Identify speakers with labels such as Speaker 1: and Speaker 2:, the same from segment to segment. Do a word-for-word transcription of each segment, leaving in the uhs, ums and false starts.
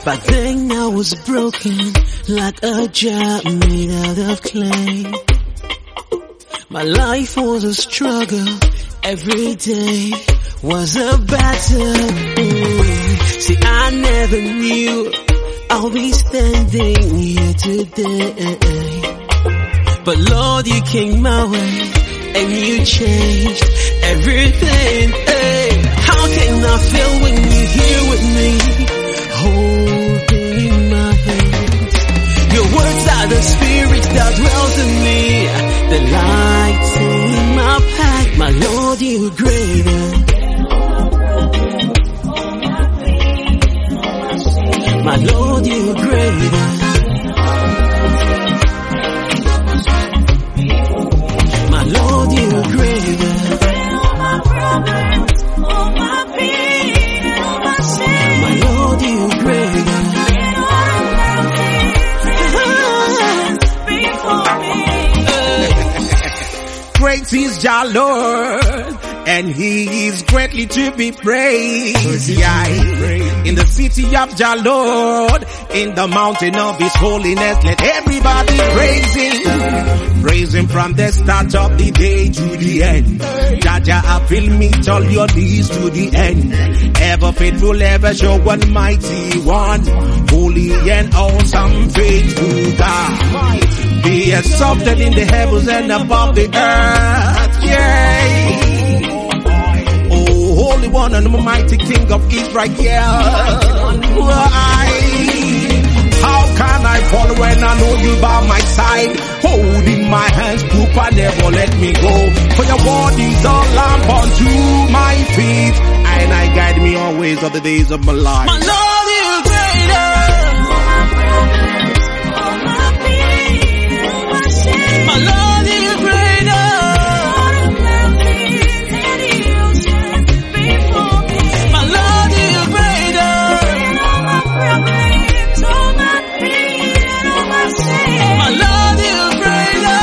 Speaker 1: Back then I was broken, like a jar made out of clay. My life was a struggle, every day was a battle. Mm. See, I never knew I'll be standing here today. But Lord, you came my way and you changed everything. Hey, how can I feel when you're here with me, holding my hands? Your words are the spirit that dwells in me, the light in my path. My Lord, you're greater. My Lord, you're greater. My Lord, you're greater. My Lord, you're greater.
Speaker 2: Great is your Lord, and He is greatly to be praised. Yeah. In the city of your Lord, in the mountain of His holiness, let everybody praise Him. Praise Him from the start of the day to the end. Jaja, I will meet all your needs to the end. Ever faithful, ever sure, one mighty one, holy and awesome, faithful God. Be exalted in the heavens and above the earth. Yay! Oh, Holy One and mighty King of Israel. Yeah. Why? How can I fall when I know you by my side? Holding my hands, Poopa, never let me go. For your word is a lamp unto my feet, and I guide me always all the days of my life.
Speaker 1: My Lord, you're greater. My Lord, you're greater. My Lord, you're greater. My Lord, you're greater.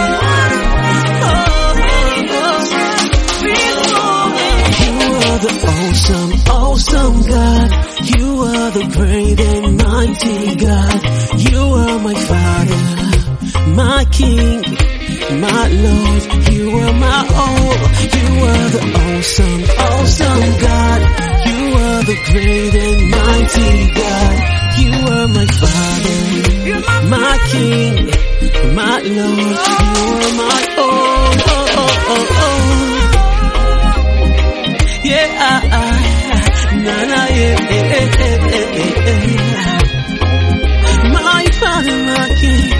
Speaker 1: You are the awesome, awesome God. You are the great and mighty God. You are my Father, my King, my Lord. You are my all. You are the awesome, awesome God. You are the great and mighty God. You are my Father, my King, my Lord. You are my all. Oh, oh, oh, oh. Yeah, ah, ah, na, na, yeah, eh, eh, eh, eh, eh. My Father, my King.